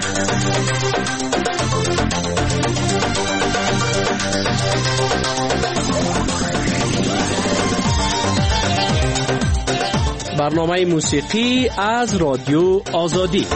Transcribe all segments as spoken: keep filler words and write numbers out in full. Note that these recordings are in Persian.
برنامه موسیقی از رادیو آزادی.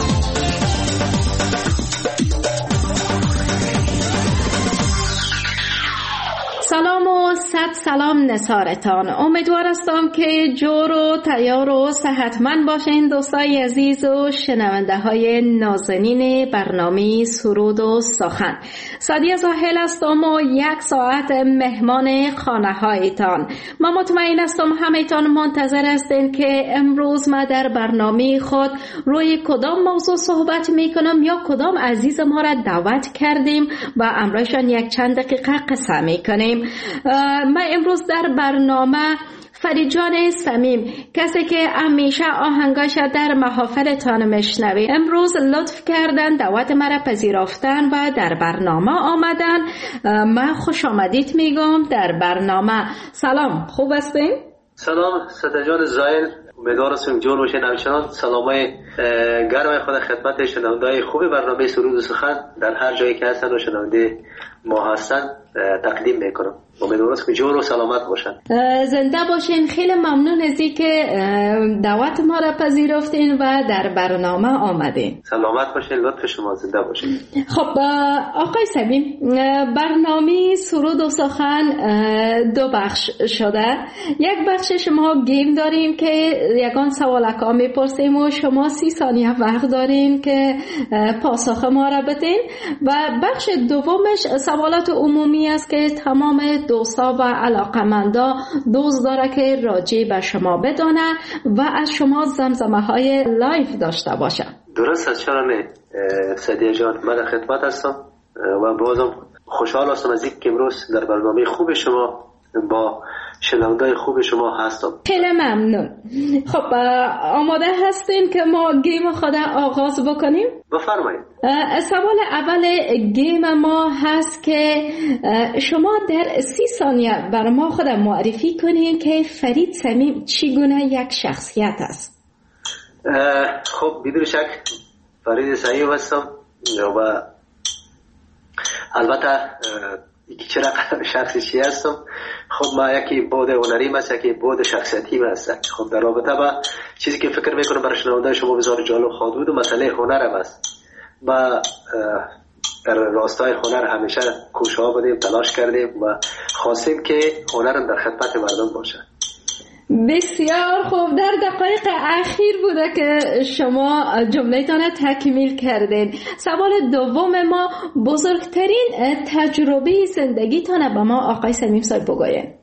سلام و صد سلام نثارتان. امیدوار هستم که جور و تیار و صحتمند باشین دوستای عزیز و شنونده های نازنین برنامه سرود و سخن. سادیه زاهل هستم و یک ساعت مهمان خانه هایتان. من مطمئن هستم همه‌تان منتظر هستین که امروز ما در برنامه خود روی کدام موضوع صحبت میکنم یا کدام عزیز ما را دعوت کردیم و امروزشان یک چند دقیقه قصه میکنیم. من امروز در برنامه فرید جان صمیم، کسی که همیشه آهنگاش در محافلتان میشنوی، امروز لطف کردن دعوت مرا پذیرفتن و در برنامه آمدن. من خوش آمدید میگم در برنامه. سلام، خوب هستین؟ سلام ساده جان زایل، امیدوار هستم جور باشین. همچنان سلامای گرم خود خدمت شنونده‌های خوب برنامه سرود و سخن در هر جایی که هستن و شنونده ما هستن تقدیم میکنم. امیدوارم که جور و سلامت باشن. زنده باشین. خیلی ممنون از اینکه دعوت ما را پذیرفتین و در برنامه آمدین. سلامت باشین، لطف شما، زنده باشین. خب آقای صمیم، برنامه سرود و سخن دو بخش شده. یک بخشش ما گیم داریم که یگان سوالکا میپرسیم و شما سی ثانیه وقت دارین که پاسخ ما را بدین و بخش دومش سوالات عمومی است که تمام دوستا و علاقمندا دوست داره که راجع به شما بدانه و از شما زمزمه های لایف داشته باشه. درست است، چرا نه سادیه جان، من خدمت هستم و بازم خوشحال هستم از اینکه امروز در برنامه خوب شما با شنونده‌های خوب شما هستم. خیلی ممنون. خب آماده هستین که ما گیم خود آغاز بکنیم؟ بفرمایید. سوال اول گیم ما هست که شما در سی ثانیه بر ما خود معرفی کنین که فرید صمیم چگونه یک شخصیت است. خب بدون شک فرید صمیم هستم و البته یکی چرا شخصی چی هستم. خب ما یکی بود هنریم هست، یکی بود شخصیتیم هست. خب در رابطه با چیزی که فکر میکنم برای شنونده شما بسیار جالب خواهد بود و مسئله هنرم است. ما در راستای هنر همیشه کوشش بودیم، تلاش کردیم و خواستیم که هنرم در خدمت مردم باشه. بسیار خوب. در دقایق اخیر بوده که شما جمله‌تان تکمیل کردین. سوال دوم ما، بزرگترین تجربه زندگیتان به ما آقای صمیم صاحب بگوین.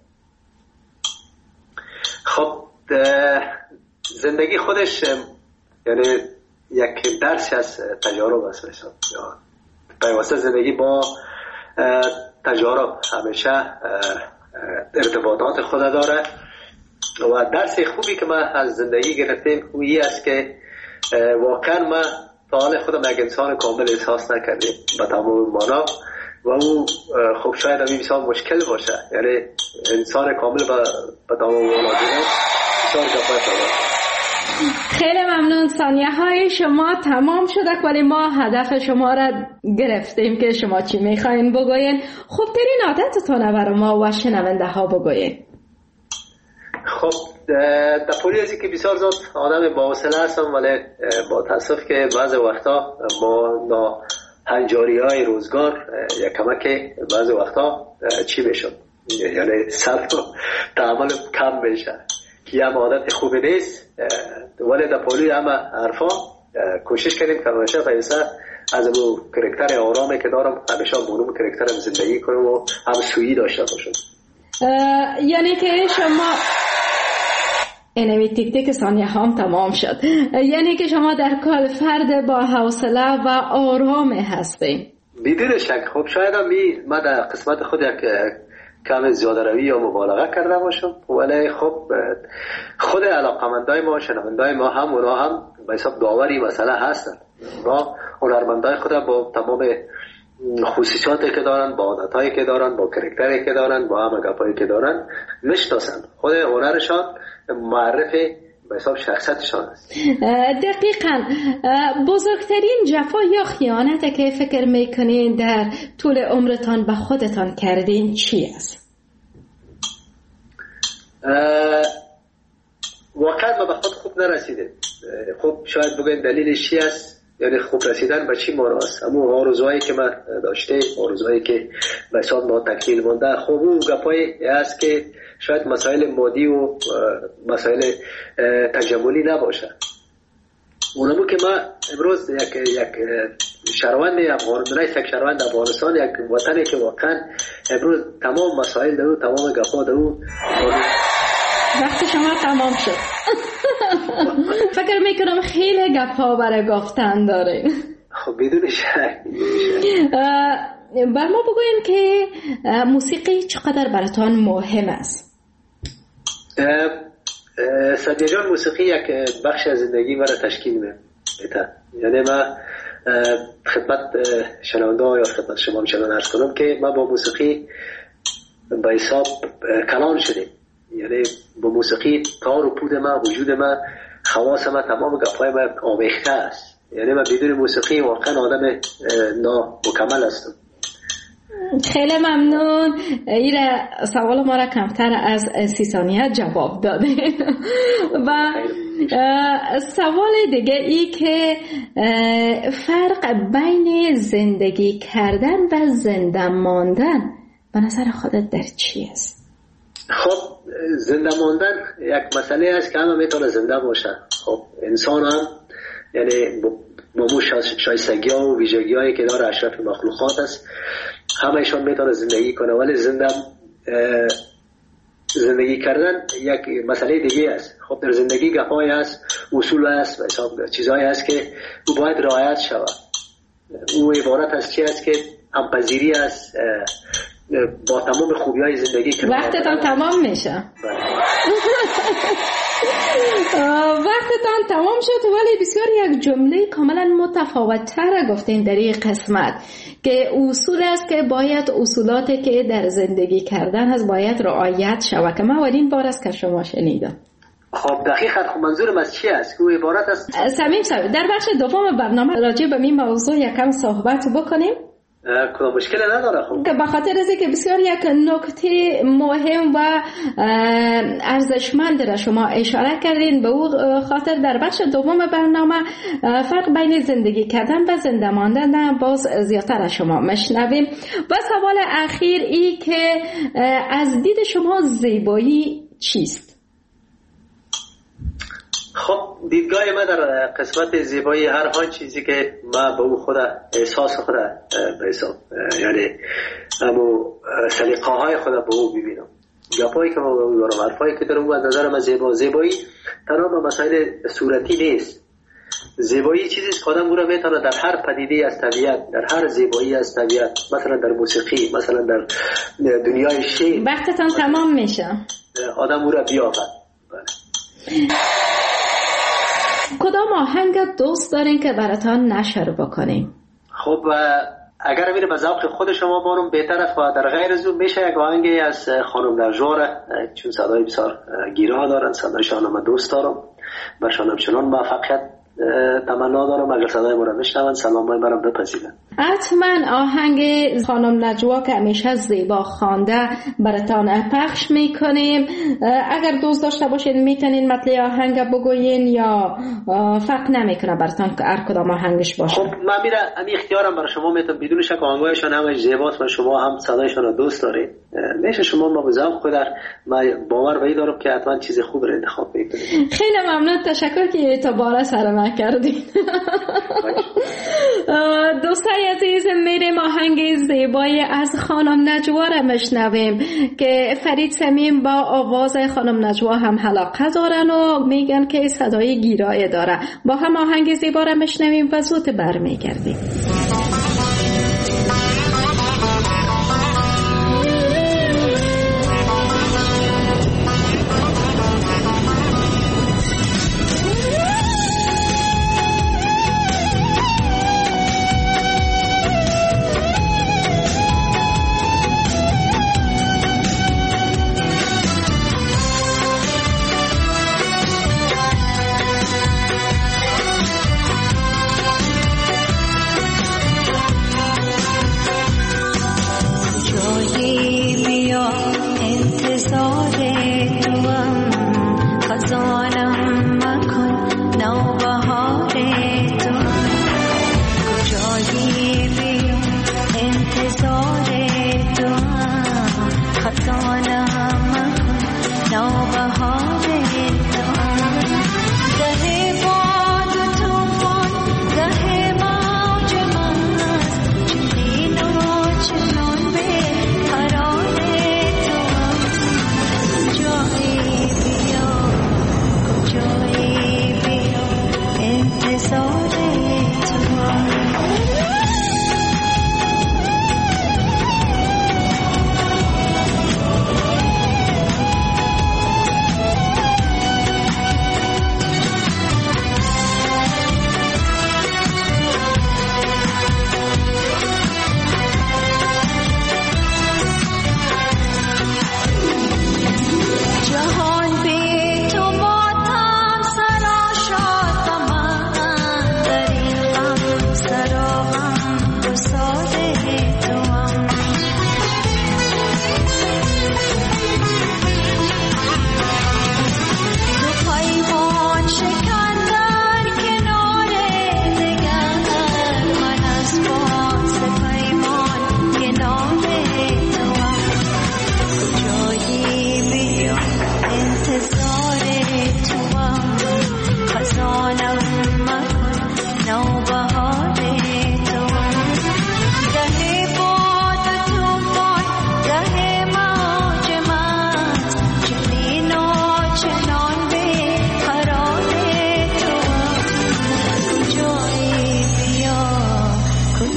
خب زندگی خودش یعنی یک درسی از تجارب است. مثلا پیوسته زندگی با تجارب همیشه ارتباطات خود داره و درس خوبی که ما از زندگی گرفتیم اویی است که واقعا ما تا حال خودم یک انسان کامل احساس نکردیم به تمام معنا و او خب شاید همین بسیار مشکل باشه، یعنی انسان کامل به تمام معنا بسیار جفای. خیلی ممنون. ثانیه های شما تمام شده ولی ما هدف شما را گرفتیم که شما چی میخواین بگوین. خوبترین عادتتون برای ما و شنونده ها بگوین. خب در پولی ازی که بسیار زود آدم با حوصله هستم ولی با تاسف که بعض وقتا ما نا هنجاری های روزگار یک کمک بعض وقتا چی بشم، یعنی صرف و تعامل کم بشه که هم عادت خوبی نیست ولی در پولی همه حرفا کوشش کردیم که همیشه پیسه از اون کرکتر آرامی که دارم همیشه بونم کرکترم زندگی کنم و هم سویی داشته باشم. یعنی که شما اینمی تیک تیک ثانیه هم تمام شد، یعنی که شما در کل فرد با حوصله و آرام هستین. بدون شک. خب شاید هم من در قسمت خود یک کم زیاده روی یا مبالغه کرده باشم ولی خب خود علاقمندای ما شنوندای ما هم اونا هم به حساب داوری مسئله هستن. ما هنرمندای خود با تمام خصوصیاتی که دارن، با عادتایی که دارن، با کرکتری که دارن، با هم گپایی که دارن میشناسن. خود هنرشان معرف به حساب شخصیتشان است. دقیقاً. بزرگترین جفا یا خیانت که فکر میکنین در طول عمرتان به خودتان کردین چی است؟ واقعا ما به خود خوب نرسیده. خب شاید بگویم دلیلش چی است، یعنی خوب رسیدن به چی مانا است. همون آرزوهایی که من داشته، آرزوهایی که به حساب ما تکمیل مانده، خب اون گپایی است که شاید مسائل مادی و مسائل تجملی نباشه. اونمو که ما امروز یک یک شهروند افغانستان، یک شهروند افغانستان، یک وطنی که واقعا امروز تمام مسائل دارو، تمام گپا دارو. وقتی شما تمام شد. فکر میکنم خیلی گپا برای گفتن داریم. خب بدون شک. بر ما بگوین که موسیقی چقدر براتان مهم است؟ سعدیه جان، موسیقی یک بخش از زندگی مرا تشکیل میده. یعنی من خدمت شنونده ها یا خدمت شما میشنون عرض کنم که من با موسیقی به حساب کلان شدیم. یعنی با موسیقی تار و پود من، وجود من، خواص من، تمام گپای من آمیخته است. یعنی من بدون موسیقی واقعا آدم نامکمل هستم. خیلی ممنون. این سوال ما را کمتر از سی ثانیه جواب داده. و سوال دیگه ای که فرق بین زندگی کردن و زنده ماندن به نظر خودت در چی است؟ خب زنده ماندن یک مسئله است که همه میتونه زنده باشه. خب انسان هم یعنی با مو شایستگی ها و ویژگی هایی که داره اشرف مخلوقات است، همه ایشان میتونه زندگی کنه. ولی زنده زندگی کردن یک مسئله دیگه است. خب در زندگی گپایی است، اصول است، چیزهایی است که او باید رعایت شود. او عبارت از چی است که همپذیری است با تمام خوبی های زندگی که وقتتان تمام میشه. وقتتان تمام شد، ولی بسیار یک جمله کاملا متفاوت تر گفتین در این قسمت که اصول است که باید اصولاتی که در زندگی کردن هست باید رعایت شود، که من اولین بار است که شما شنیدم. خب دقیقاً. خب منظورم از چی است؟ او عبارت است سمیم صاحب در بخش دوم برنامه راجع به این موضوع یکم صحبت بکنیم. کدام مشکل نداره. خب که بخاطر از که بسیار یک نکته مهم و ارزشمند را شما اشاره کردین، به او خاطر در بخش دوم برنامه فرق بین زندگی کردن و زنده ماندن باز زیادتر از شما مشنویم. و سوال اخیر ای که از دید شما زیبایی چیست؟ خب دیدگاه من در قسمت زیبایی هر آن چیزی که من به او خود احساس خود به حساب، یعنی همو سلیقه های خود به او ببینم، گپایی که ما به او دارم، حرفایی که دارم، از نظر من زیبا. زیبایی تنها به مسائل صورتی نیست. زیبایی چیزی است که آدم او را میتونه در هر پدیده از طبیعت، در هر زیبایی از طبیعت، مثلا در موسیقی، مثلا در دنیای شعر، وقتتان تمام میشه، آدم او را بیابد. کدام آهنگ دوست دارین که براتان نشر بکنیم؟ خب اگر میره به ذوق خود شما بانم بهتر است، و در غیر از اون میشه یک آهنگی از خانم نجوا، چون صدای بسیار گیرا دارن، صدایشان من دوست دارم، برشان همچنان موفقیت تمنا دارم. اگر صدای ما را بشنون سلامای مرا بپذیرن. حتما آهنگ خانم نجوا که همیشه زیبا خوانده براتان پخش میکنیم. اگر دوست داشته باشین میتونین مطلع آهنگ بگوین یا فرق نمیکنه براتان که هر کدام آهنگش باشه؟ خب من میره امی اختیارم برای شما میتونم، بدون شک آهنگایشان همه زیباست و شما هم صدایشان را دوست دارید. میشه شما ما به ذوق خود من باور به دارم که حتما چیز خوب را انتخاب میکنید. خیلی ممنون، تشکر که اعتبار سر من کردین. دوستای عزیز، میریم آهنگ زیبای از خانم نجوا را مشنویم که فرید سمیم با آواز خانم نجوا هم علاقه دارن و میگن که صدای گیرای داره. با هم آهنگ زیبا را مشنویم و زود برمیگردیم.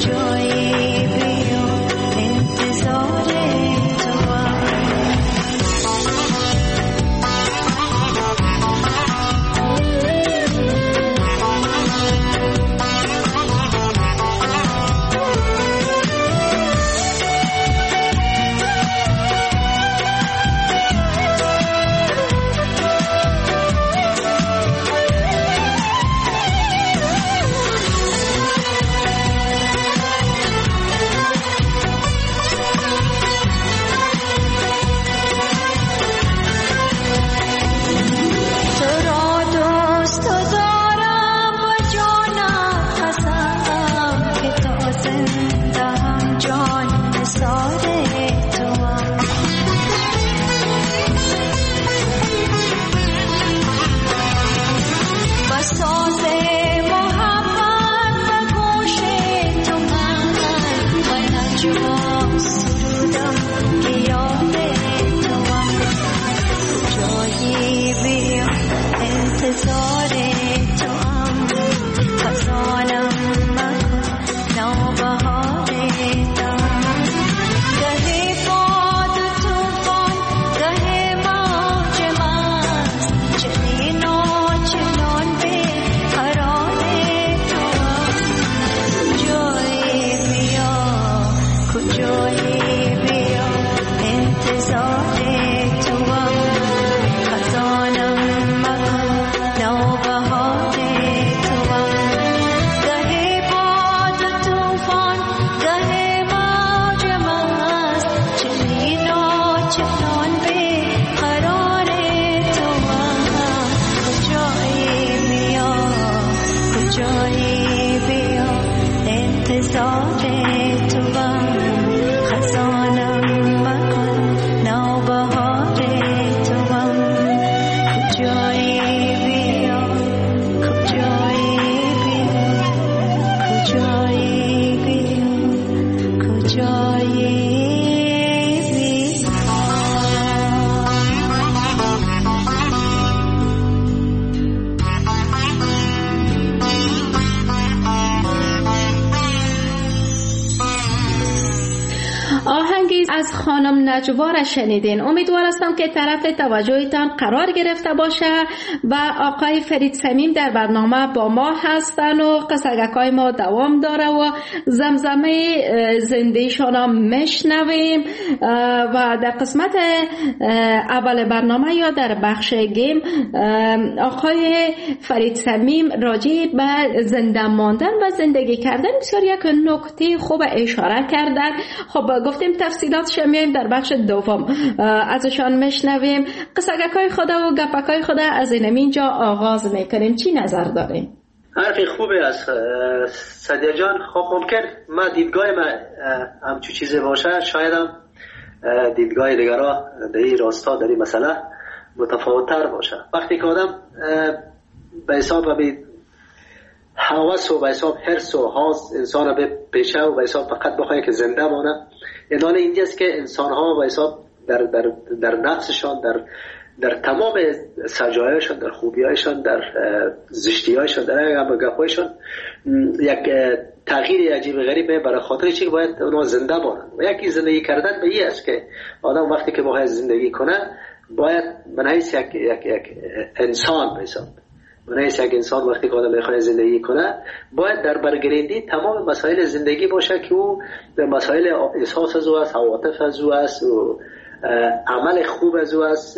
از خانم نجوا را شنیدین. امیدوار هستم که طرف توجهتان قرار گرفته باشه و آقای فرید صمیم در برنامه با ما هستن و قصگکای ما دوام داره و زمزمه زندگیشان را میشنویم و در قسمت اول برنامه یا در بخش گیم آقای فرید صمیم راجع به زنده ماندن و زندگی کردن بسیار یک نکته خوب اشاره کردن. خب گفتیم تفصیلات شمیایم در بخش دوم ازشان میشنویم. قصگکای خدا و گپکای خدا از اینجا آغاز میکنیم. چی نظر داریم؟ حرفی خوبی است سدیه جان. خب ممکن ما دیدگاه ما همچون چیزی باشه، شاید هم دیدگاه دیگرها در این راستا در این مسئله متفاوت‌تر باشه. وقتی که آدم به حساب به هوس و به حساب حرص و حاز انسان به پیشه و به حساب فقط بخواهی که زنده مانه، ادانه اینجاست که انسان ها به حساب در, در, در نفسشان، در در تمام سجایشان، در خوبیایشان، در زشتیایشان، در گپایشان یک تغییر عجیب غریب برای خاطر چی که باید اونها زنده مانند. و یکی زندگی کردن به این است که آدم وقتی که باید زندگی کنه باید من حیث یک, یک, یک انسان به حساب من حیث یک انسان وقتی که آدم میخواد زندگی کنه باید در برگریدی تمام مسائل زندگی باشه که او مسائل احساس از او است، عواطف از او است و عمل خوب از او است،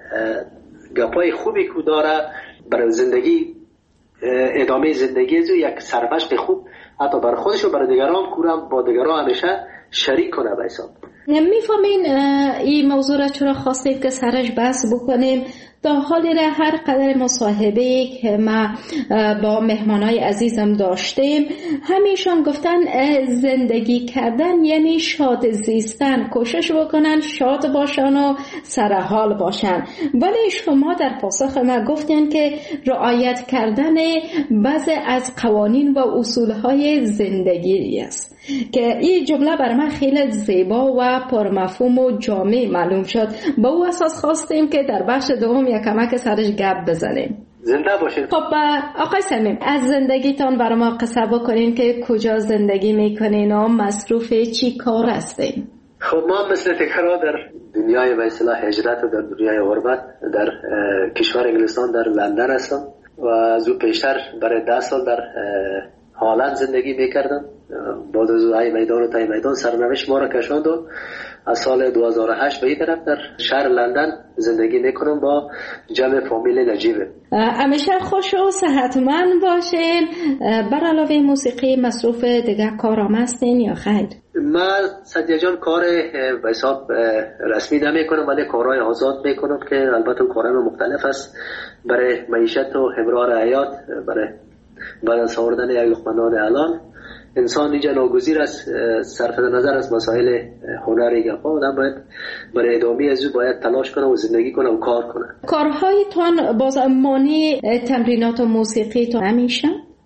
گپای خوبی که داره برای زندگی، ادامه زندگی از او یک سرمشق خوب حتی برای خودش و برای دیگران کورم با دیگران همیشه شریک کنه. به حساب میفهمین این موضوع را چرا خواستید که سرش بحث بکنیم؟ تا حالی را هر قدر مصاحبه که ما با مهمانای عزیزم داشتیم همیشون گفتن زندگی کردن یعنی شاد زیستن، کوشش بکنن شاد باشن و سرحال باشن. ولی شما در پاسخ ما گفتین که رعایت کردن بعضی از قوانین و اصولهای زندگی است که این جمله بر من خیلی زیبا و پرمفهوم و جامع معلوم شد. با او اساس خواستیم که در بخش دوم یک کمک سرش گپ بزنیم. زنده باشین. خب آقای صمیم، از زندگیتان برای ما قصه بکنین که کجا زندگی میکنین و مصروف چی کار هستین؟ خب ما مثل تکرار در دنیای به اصطلاح هجرت و در دنیای غربت در کشور انگلستان در لندن هستم و از او پیشتر برای ده سال در هالند زندگی میکردم. بعد از ای میدان و تای میدان سرنوشت ما را کشاند و از سال دو هزار و هشت به این طرف در شهر لندن زندگی میکنم با جمع فامیل نجیبه. همیشه خوش و صحتمند باشین. بر علاوه موسیقی مصروف دیگه کارام هستین یا خیر؟ من سدیا جان کار به حساب رسمی نمیکنم ولی کارهای آزاد میکنم که البته کارهای مختلف است برای معیشت و امرار حیات. برای بعد از آوردن یک لقمه نان الان انسان اینجا ناگزیر است صرف نظر از مسائل هنری گپا آدم باید برای ادامه از او باید تلاش کنه و زندگی کنه و کار کنه. کارهایتان باز مانی تمرینات و موسیقی تو همیشه؟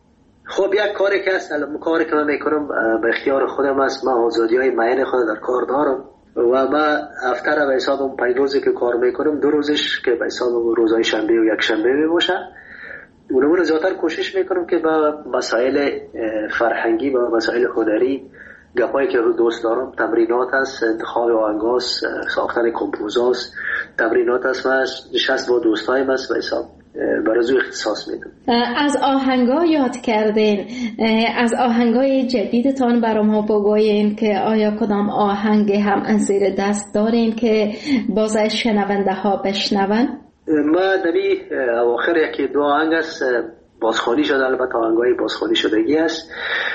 خب یک کاری که هست کاری که من میکنم به اختیار خودم است. من آزادی های معین خود در کار دارم و من افتر به حساب اون پنج روزی که کار میکنم دو روزش که به حساب روزهای شنبه و یک شنبه می باشه اونمون رو زیادتر کوشش میکنم که با مسائل فرهنگی و مسائل هنری گپایی که رو دوست دارم تمرینات هست، انتخاب آهنگاست، ساختن کمپوزاست، تمرینات هست و نشست با دوستایم هست و حساب برای اختصاص میدم. از آهنگا یاد کردین، از آهنگای جدیدتان برای ما بگوین که آیا کدام آهنگ هم از زیر دست دارین که باز شنونده ها بشنون؟ ما دمی اواخر یکی دو آهنگ است بازخوانی شده، البته آهنگای بازخوانی شدگی است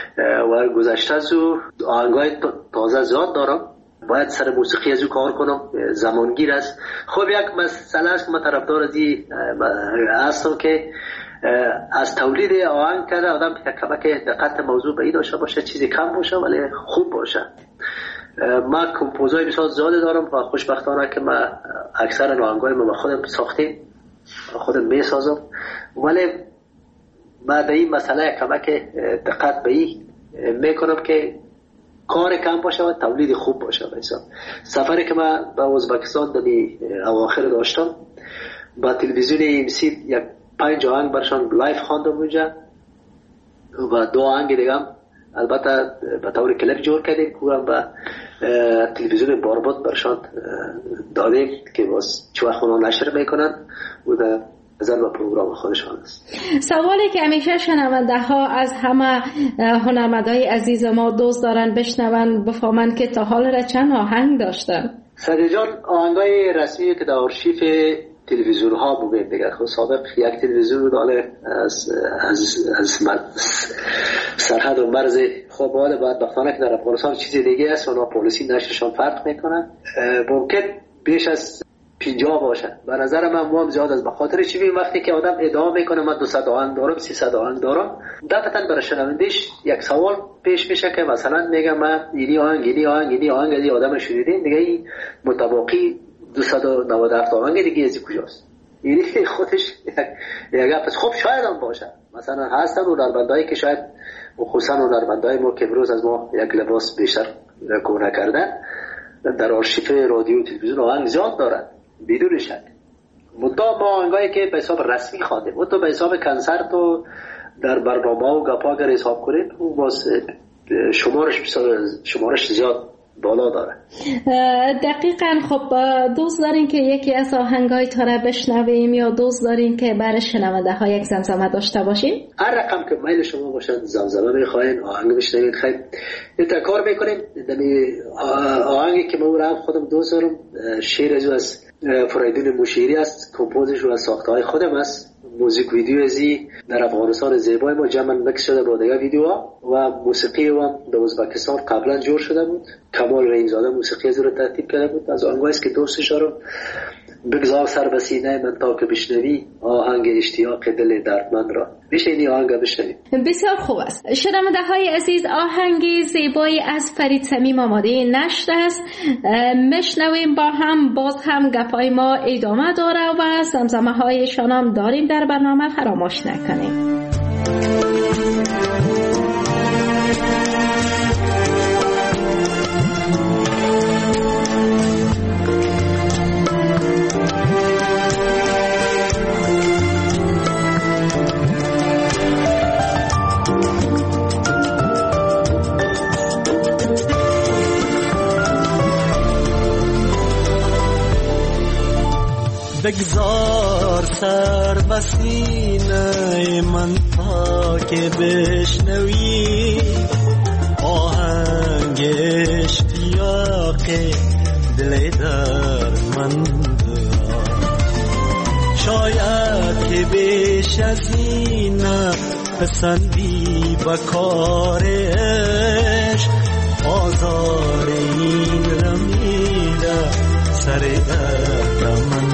و گذشته از او آهنگای تازه زیاد دارم. باید سر موسیقی از او کار کنم، زمانگیر است. خب یک مسئله است من طرفدار از این هستم که از تولید آهنگ کرده آدم کمک دقت موضوع به این داشته باشه، چیزی کم باشه ولی خوب باشه. من کمپوزای بسیار زیاده دارم و خوشبختانه که من اکثر آهنگای من خودم ساختیم خودم میسازم ولی من به این مسئله کمک دقت به این میکنم که کار کم باشه و تولید خوب باشه. مثلا سفری که من به ازبکستان در اواخر داشتم با تلویزیون ایمسی یک پنج آهنگ برشان لایف خواندم اونجا و دو آهنگ دیگه هم البته به طور کلیپ جور کردیم که هم به تلویزیون بارباد برشان دادیم که باز چه وقت اونا نشر میکنن و در نظر به پروگرام خودشان است. سوالی که همیشه شنونده ها از همه هنرمندای عزیز ما دوست دارن بشنون بفهمن که تا حال را چند آهنگ داشتن. سدیا جان آهنگای رسمی که در آرشیف تلویزیون ها بودیم دیگه. خب سابق یک تلویزیون بود داله از از از سرحد و مرز. خب حالا بعد وقتانه که در افغانستان چیزی دیگه است اونا پالیسی نشرشان فرق میکنن ممکن بیش از پنجاه باشه. به نظر من مهم زیاد است. به خاطر چی ببین وقتی که آدم ادعا میکنه من دویست آهنگ دارم سیصد آهنگ دارم دقیقاً برای شنوندهش یک سوال پیش میشه که مثلا میگم من اینی آهنگ اینی آهنگ اینی آهنگ از آدم شنیدین دیگه این متباقی دویست و نود و هفت آهنگ دیگه از کجاست؟ یعنی خودش یک گپ. خب شاید هم باشه مثلا هستن هنرمندایی که شاید خصوصا هنرمندای ما که امروز از ما یک لباس بیشتر کونه کردن در آرشیف رادیو و تلویزیون آهنگ زیاد دارن بدون شک. مدام ما آهنگایی که به حساب رسمی خواندیم و تو به حساب کنسرت و در برنامه و گپا اگر حساب کنید اون باز شمارش شمارش زیاد بالا داره. دقیقاً. خب دوست دارین که یکی از آهنگای تا را بشنویم یا دوست دارین که برای شنونده ها یک زمزمه داشته باشیم؟ هر رقم که میل شما باشد زمزمه میخواین آهنگ بشنوید خیلی این کار میکنیم. آهنگی که من خودم دوست دارم شعر از فریدون مشیری است، کمپوزش و ساخته های خودم است. موزیک ویدیو ازی در افغانستان زیبای ما جمع مکس شده با دیگه ویدیوها و موسیقی و در ازبکستان قبلا جور شده بود. کمال رحیمزاده موسیقی از رو ترتیب کرده بود. از آهنگایی است که دوستش دارم. بگذار سر به سینه من تا که بشنوی آهنگ اشتیاق دل دردمند را. میشه این آهنگ بشنوی. بسیار خوب است. شنونده های عزیز آهنگ زیبایی از فرید صمیم آماده نشده است. میشنویم با هم. باز هم گپای ما ادامه داره و زمزمه هایشان هم داریم در برنامه، فراموش نکنیم. بگذار سر بسینه من تا که بشنوی آهنگ اشتیاق دل در من دارم. شاید که بیش از این پسندی بکار عشق آزار این رمیده سر درد من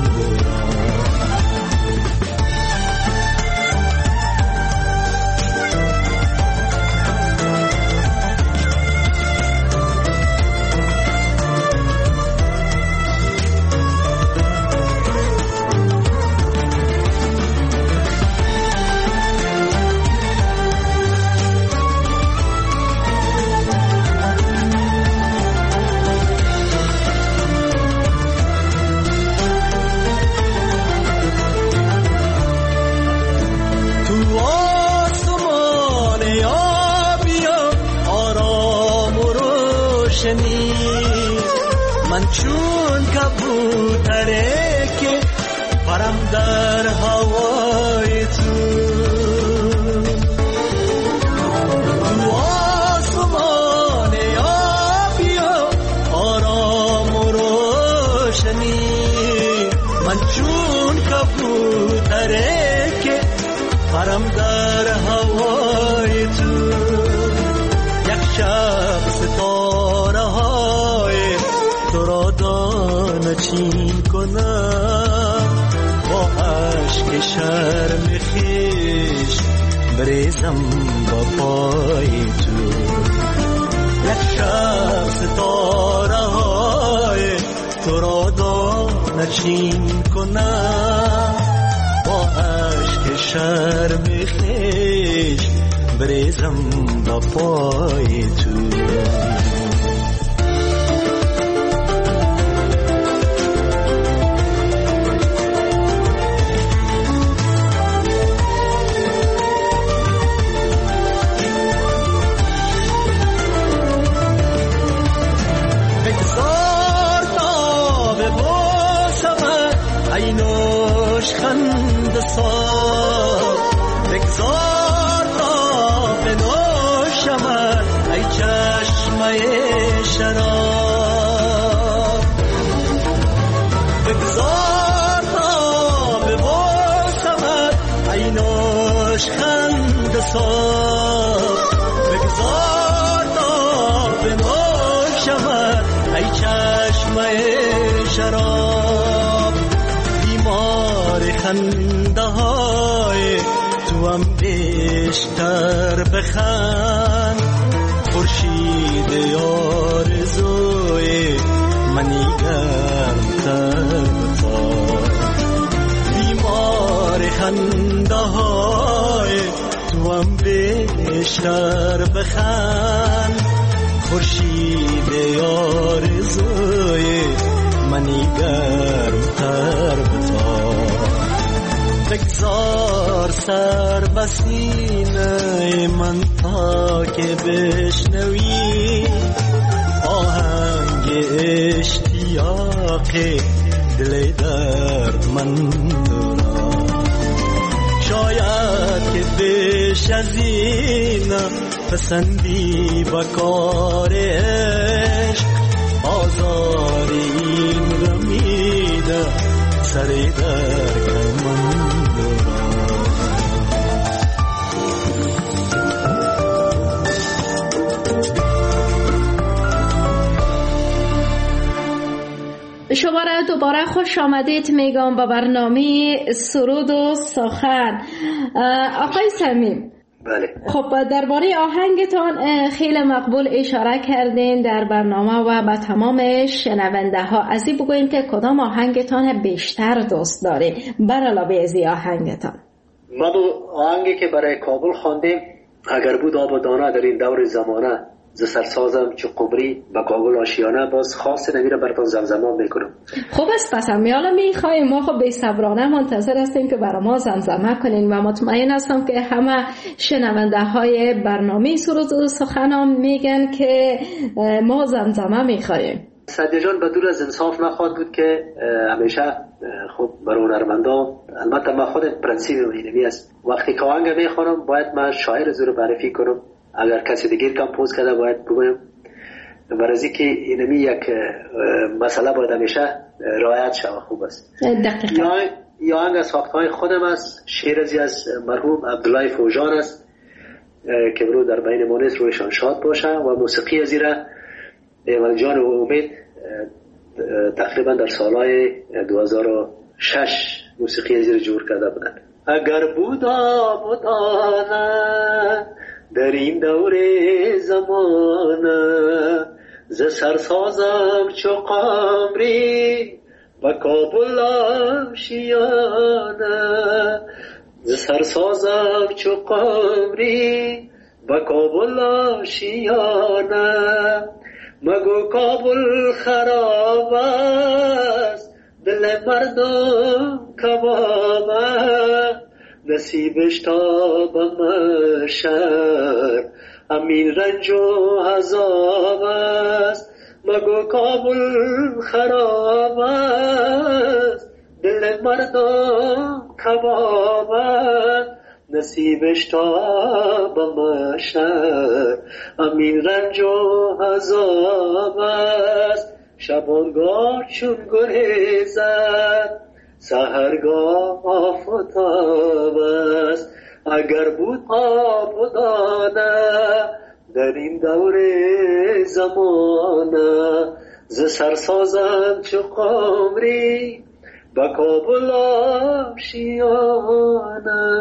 من چون کبوتره که پرم در هوای تو تو آسمان آبی و آرام و روشنی. من چون کبوتره که پرم در هوای تو یک شب ستاره های تو را دانه چین کنم با عشق شرم خیش بریزم با پای تو. یک شب ستاره های تو را دانه چین کنم با عشق شرم خیش بریزم با پای تو. بگذار تا به باسمت ای نوشخند سار، بگذار تا به نوشمت ای چشمه شراب، بگذار تا به باسمت ای نوشخند سار، بگذار تا به نوشمت ای چشمه شراب. بیمار خنده های تو هم بیشتر بخند، خورشید آرزوی منی گرمتر بخواد. بیمار خنده های تو هم بیشتر بخند، خورشید آرزوی منی گرمتر بخواد. بگذار سر بسینه من تا که بشنوی آهنگ اشتیاق دل درد من دارم. شاید که بیش از این پسندی بکار عشق آزار این رمیده سر درد من شما را دوباره خوش آمدید میگم به برنامه سرود و سخن. آقای صمیم، بله. خب درباره آهنگتان خیلی مقبول اشاره کردین در برنامه و به تمام شنونده ها. از این بگوین که کدام آهنگتان بیشتر دوست دارین بر علاوه از این آهنگتان؟ ما دو آهنگی که برای کابل خواندیم اگر بود آب و دانه در این دور زمانه، ز سرسازم چو قمری با کابل آشیانه، باز خاص نمیره براتون زمزمه میکنم. خوب است، پس میالا میخوایم ما خب بی‌صبرانه منتظر هستیم که برای ما زمزمه کنین و مطمئن هستم که همه شنونده های برنامه سرود و سخن میگن که ما زمزمه میخوایم. سعدی جان بدون از انصاف نخواهد بود که همیشه خب برای هنرمندا، البته من خودم پرنسیب اینمی است، وقتی که آهنگ میخوانم باید من شاعر از رو معرفی کنم، اگر کسی دیگر کمپوز کرده باید بگویم، برای که اینمی یک مسئله باید همیشه رعایت شود. خوب است. دقیقاً. یا آهنگ از ساختهای خودم است، شعر از مرحوم عبدالله فوجان است که برو در بین ما نیست، رویشان شاد باشه، و موسیقی از ایره ایمل جان و امید تقریبا در سالهای دو هزار و شش موسیقی از ایره جور کرده بودن. اگر بودا بودانه در این دور زمانه، ز سرسازم چو قمری و کابل آشیانه، ز سرسازم چو قمری و کابل آشیانه، مگو کابل خراب است دل مردم کباب، نصیبش تا به محشر همین رنج و عذاب است، مگو کابل خراب است دل مردم کباب است، نصیبش تا به محشر همین رنج و عذاب است. شبانگاه چون گریزد سحرگاه آفتاب است، اگر بود آبادانه در این دور زمانه، ز سرسازم چو قمری با کابل آشیانه.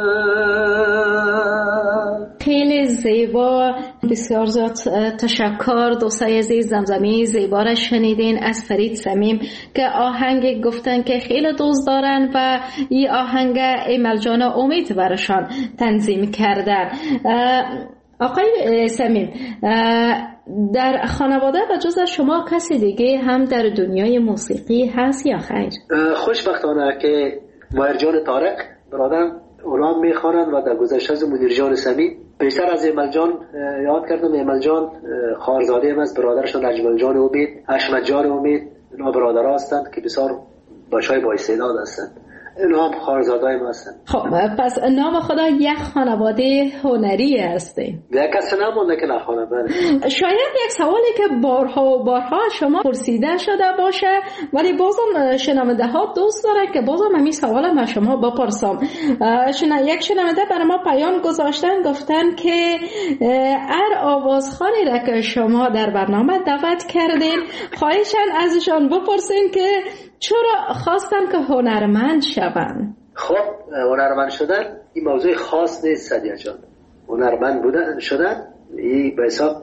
خیلی زیبا، بسیار زیاد تشکر دوستای عزیز. زمزمه زیبا را شنیدین از فرید صمیم که آهنگ گفتن که خیلی دوست دارن و این آهنگ ایمل جان امید برشان تنظیم کردن. آقای صمیم، در خانواده و جز شما کسی دیگه هم در دنیای موسیقی هست یا خیر؟ خوشبختانه که ماهر جان طارق برادرم اونا میخوانند و در گذشته از منیر جان صمیم. بیشتر از ایمل جان یاد کردم. ایمل جان خواهرزاده ام از برادرشون اجمل جان امید، حشمت جان امید، اینا برادرها هستند که بسیار بچهای با استعداد هستند. اینا هم خواهرزاده‌ای ما هستند. خب پس نام خدا یک خانواده هنری هسته. یک کس نمونده که نخوانه. بله. شاید یک سوالی که بارها و بارها شما پرسیده شده باشه ولی بازم شنونده ها دوست داره که بازم همین سوال ما شما بپرسم. شنا یک شنونده برای ما پیام گذاشتن، گفتن که هر آوازخوانی را که شما در برنامه دعوت کردین خواهشن ازشان بپرسین که چرا خواستن که هنرمند شون؟ خب هنرمند شدن این موضوع خاص نیست سعدیه جان. هنرمند بودن شدن این به حساب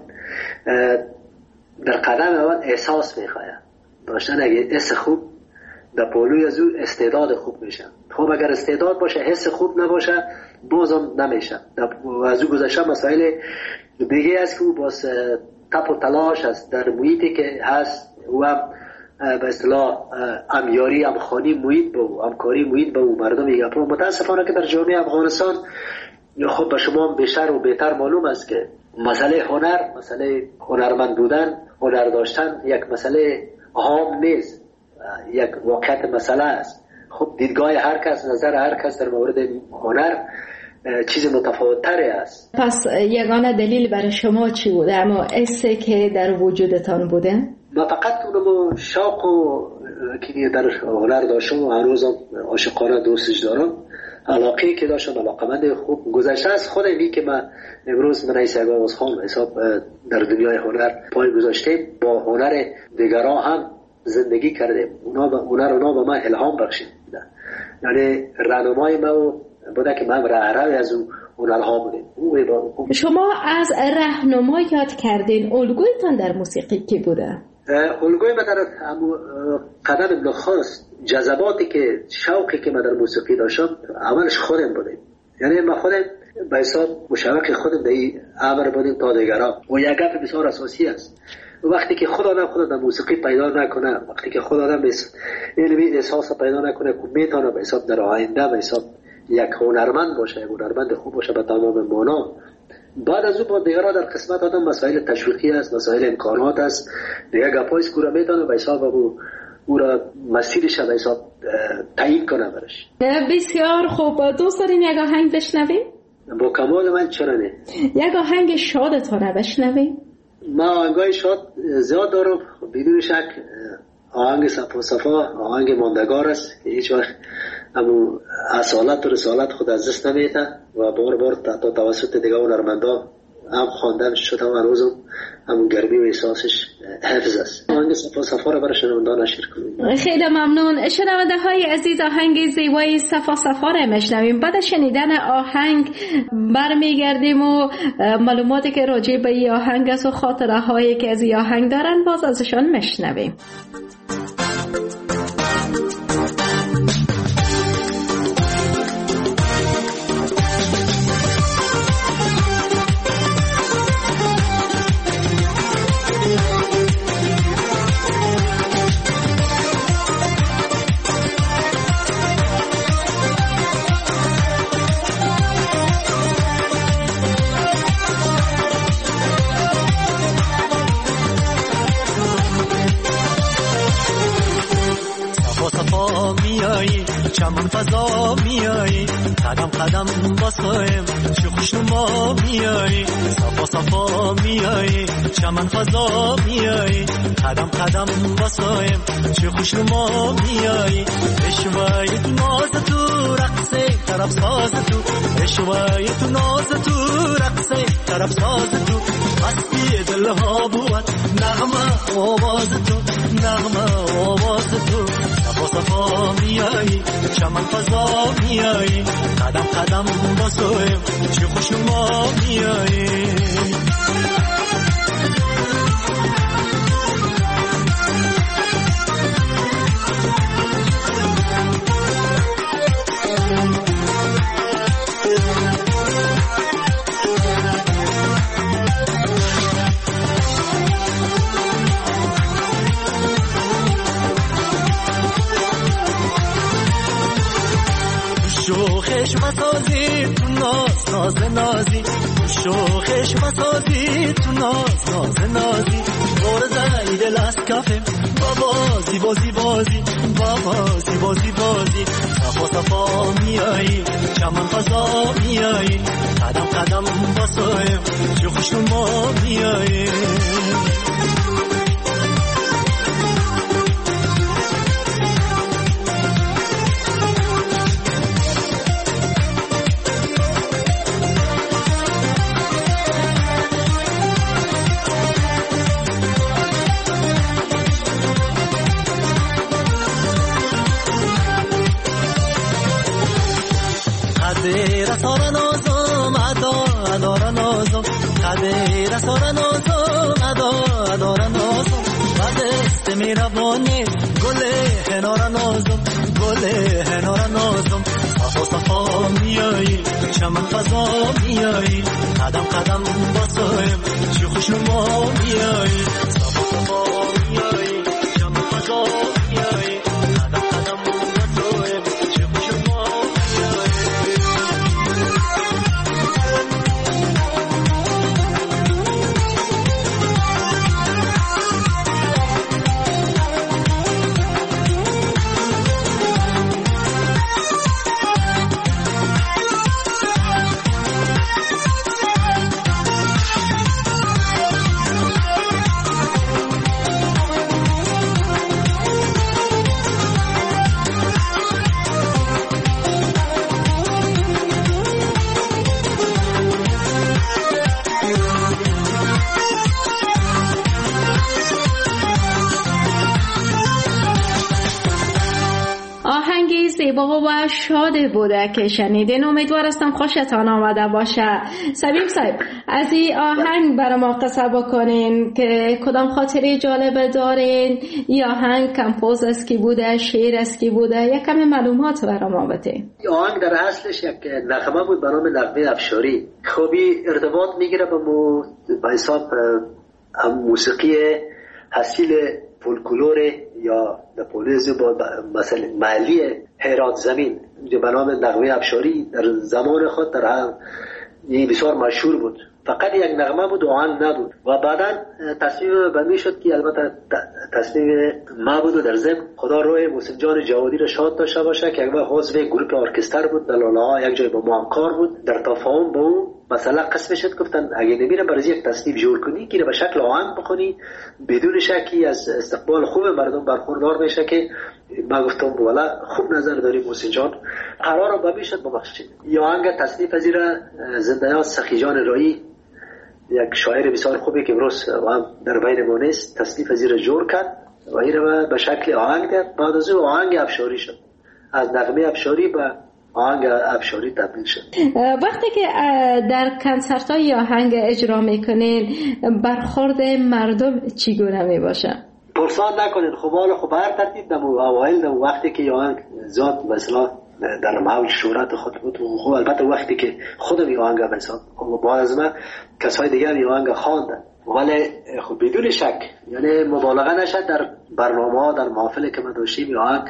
در قدم اول احساس میخواه داشتن. اگه حس خوب در پولوی از او استعداد خوب میشه. خب اگر استعداد باشه حس خوب نباشه بازم نمیشه. از او گذشته مسائل دیگه است که او باز تپ و تلاش است در محیطی که هست و به اصطلاح امیاری امخانی محیط با او، همکاری محیط با او مردم میگه. متاسفانه که در جامعه افغانستان خب به شما بیشتر و بهتر معلوم است که مسئله هنر، مسئله هنرمند بودن، هنر داشتن یک مسئله عام نیست، یک واقعیت مسئله است. خب دیدگاه هر کس، نظر هر کس در مورد هنر چیز متفاوت تری است. پس یگانه دلیل برای شما چی بوده؟ اما حسی که در وجودتان بوده؟ ما فقط اونم شوق و که در هنر داشتم و هنوزم عاشقانه دوستش دارم، علاقه که داشتم، علاقمند خوب گذشته از خودمی که من امروز من رئیس اگاوز خان حساب در دنیای هنر پای گذاشته با هنر دیگران هم زندگی کردیم. اونا با هنر اونا با من الهام بخشید، یعنی راهنمای ما بوده که من راهروی از اون هنرها بودیم. شما از راهنمای یاد کردین، الگویتان در موسیقی کی بوده؟ الگوی من در قدم نخست جذباتی که شوقی که من در موسیقی داشتم اولش خودم بودیم. یعنی ما خودم به حساب مشوق خودم به این امر بودیم تا دیگران. و یک گپ بسیار اساسی است، وقتی که خود آدم خود در موسیقی پیدا نکنه، وقتی که خود آدم علمی احساس پیدا نکنه که میتونه به حساب در آینده به حساب یک هنرمند باشه، یک هنرمند خوب باشه به تمام معنا، بعد از او با دیگران در قسمت آدم مسائل تشویقی است، مسائل امکانات است، دیگه گپای سکوره میتونه به حساب او او را مسیرش به حساب تعیین کنه برش. بسیار خوب، دوست دارین یک آهنگ بشنویم؟ با کمال من چرا نه. یک آهنگ شادتونه بشنویم؟ ما آهنگای شاد زیاد دارم، بدون شک آهنگ صفا صفا آهنگ ماندگار است که هیچ وقت همون اصالت و رسالت خود از دست نمیده و بار بار تا توسط دیگه هنرمندان هم خواندن شد، هم هنوزم همون گرمی و احساسش حفظ است. آهنگ صفا صفا را برای شنوندان نشر کنیم. خیلی ممنون. شنونده های عزیز، آهنگ زیبای صفا صفا را میشنویم. بعد شنیدن آهنگ برمیگردیم و معلوماتی که راجع به این آهنگ است و خاطره هایی که از این آهنگ دارن باز ازشان میشنویم. چمن فضا میایی، قدم قدم باسایم چه خوشنما میایی، صفا صفا میایی، چمن فضا میایی، قدم قدم باسایم چه خوشنما میایی، اشوای تو ناز تو رقصه طرف ساز تو، اشوای تو ناز تو رقصه طرف ساز تو، مستی دلها بود نغمه آواز تو، نغمه آواز تو، صفا صفا میایی، چمن فضا میایی، قدم قدم باسویم چه خوشنما میایی. شوخش مسازی تو ناز ناز نازی، شوخش مسازی تو ناز ناز نازی، بار زنی دل از کفم بابا زیبا زیبازی، بابا زیبا زیبازی، صفا صفا میایی، چمن فضا میایی، قدم قدم باسایم چه خوشنما میایی. قدر سار نازم ادا ادار نازم، قدر سار نازم ادا ادار نازم، قدست میروانی گل هنار نازم، گل هنار نازم، صفا صفا میایی، چمن فضا میایی، قدم قدم باسایم چه خوشنما میایی، صفا صفا میایی، چمن فضا میایی، قدم قدم باسایم چه خوشنما میایی. زیبا و شاد بوده که شنیدین. امیدوار هستم خوشتان آمده باشه. سبیب صاحب، از این آهنگ برای ما قصه بکنین که کدام خاطره جالب دارین؟ این آهنگ کمپوز است کی بوده، شعر است کی بوده، یک کمی معلومات برای ما بده. این آهنگ در اصلش یک نغمه بود به نام نغمه افشاری. خوبی ارتباط میگیره به مو به حساب هم موسیقی حاصل فولکلور یا نپولیز با مثلا محلی هرات زمین به نام نغمه افشاری در زمان خود در هم این بسیار مشهور بود. فقط یک نغمه بود و آهنگ نبود و بعدا تصمیم به می شد که البته تصمیم ما بود و در ضمن خدا روی محسن جان جوادی را شاد داشته باشه که یک عضو گروه ارکستر بود، در لاله یک جای با ما همکار بود. در تفاهم با او مثلا قسم شد گفتن اگه نمیره برای یک تصنیف جور کنی که به شکل آهنگ بخونی بدون شکی از استقبال خوب مردم برخوردار بشه که ما گفتم والا خوب نظر داریم محسن جان، قرار رو بمیشد ببخشید. یا آهنگ تصنیف از را زنده‌یاد سخی جان رایی، یک شاعر بسیار خوبی که امروز هم در بین ما نیست، تصنیف از را جور کرد و این را به شکل آهنگ داد. بعد از او آهنگ افشاری شد، از نغمه افشاری به آهنگ افشاری تبدیل شد. وقتی که در کنسرت های آهنگ اجرا میکنین برخورد مردم چگونه میباشه؟ پرسان نکنین، خب حالا خب هر ترتیب دمو اوایل دمو وقتی که آهنگ زاد مثلا در موج شهرت خود بود، خب البته وقتی که خودم این آهنگ بساد خب بعد از من کسای دیگر این آهنگ خواندن، ولی خب بدون شک یعنی مبالغه نشد در برنامه ها در محافل که ما داشتیم این آهنگ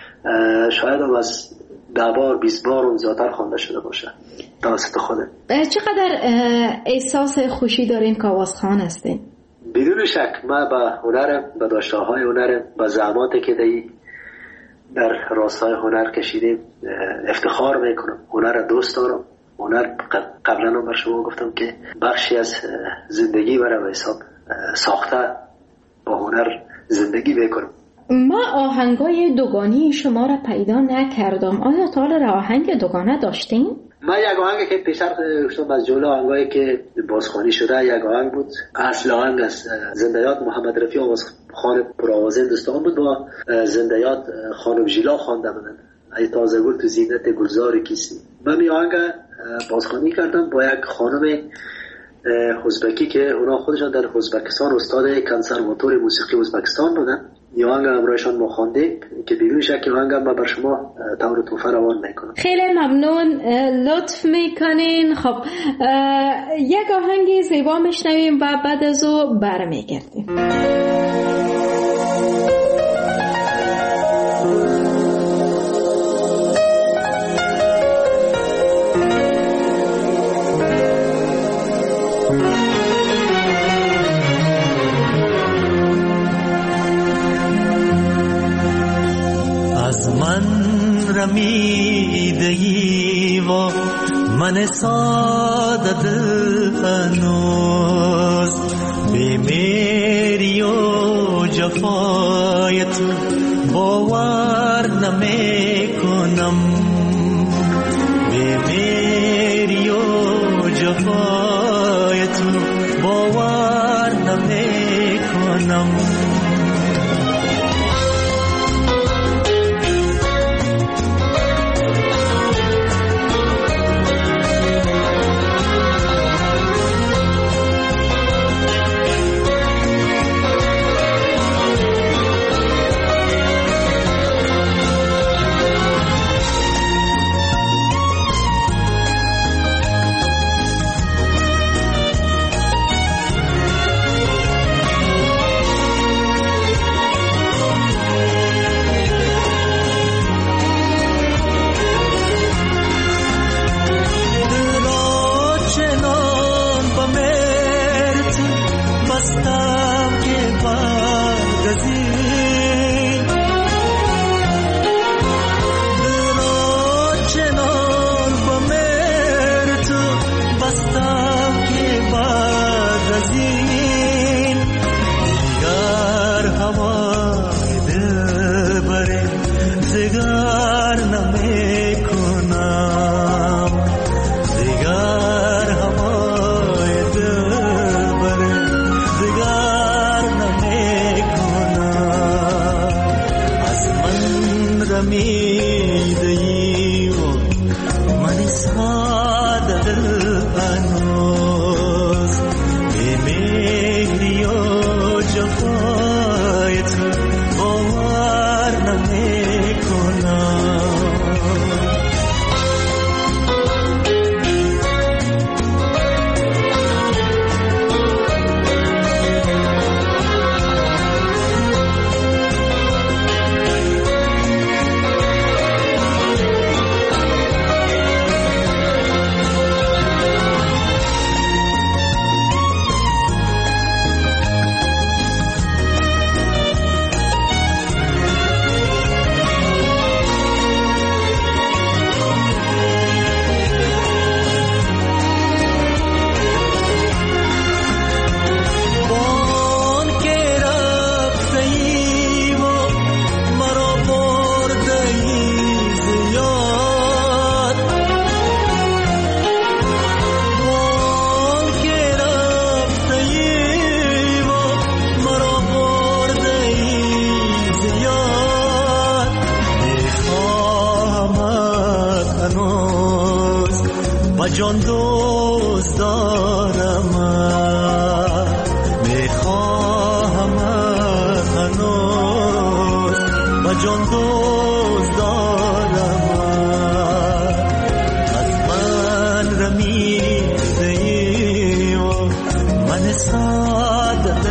شاید هم از ده بار بیست بار اون زیادتر خوانده شده باشه توسط خودم. چقدر احساس خوشی دارین که آوازخوان هستین؟ بدون شک من به هنرم، به داشته‌های هنرم، به زحماتی که دی در راستای هنر کشیدیم افتخار میکنم. هنر دوست دارم. هنر قبلا هم بر شما گفتم که بخشی از زندگی برای به حساب ساخته با هنر زندگی میکنم. ما آهنگای دوگانی شما را پیدا نکردم. آیا تا حالا آهنگ دوگانه داشتین؟ من یک آهنگ که پیشتر گفتم از جمله آهنگایی که بازخوانی شده یک آهنگ بود، اصل آهنگ از زنده‌یاد محمد رفیع آوازخوان پرآواز هندوستان بود، با زنده‌یاد خانم ژیلا خوانده بودند ای تازه گل تو زینت گلزار کیستی. من این آهنگ بازخوانی کردم با یک خانم ازبکی که اونا خودشان در ازبکستان استاد کنسرواتوار موسیقی ازبکستان بودن. این آهنگ همراهشان ما خواندیم که بدون شک آهنگ من بر شما طور توفه روان میکنم. خیلی ممنون، لطف میکنین. خب یک آهنگ زیبا میشنویم و بعد از او برمیگردیم. رمیدگی و من ساده دل هنوز به میری و جفای تو باور نمی کنم، به میری و جفای تو باور نمی کنم. Digar na me kona جان دوست دارم، میخواهم هنوز و جان دوست دارم، از من رمیده ای و من صادق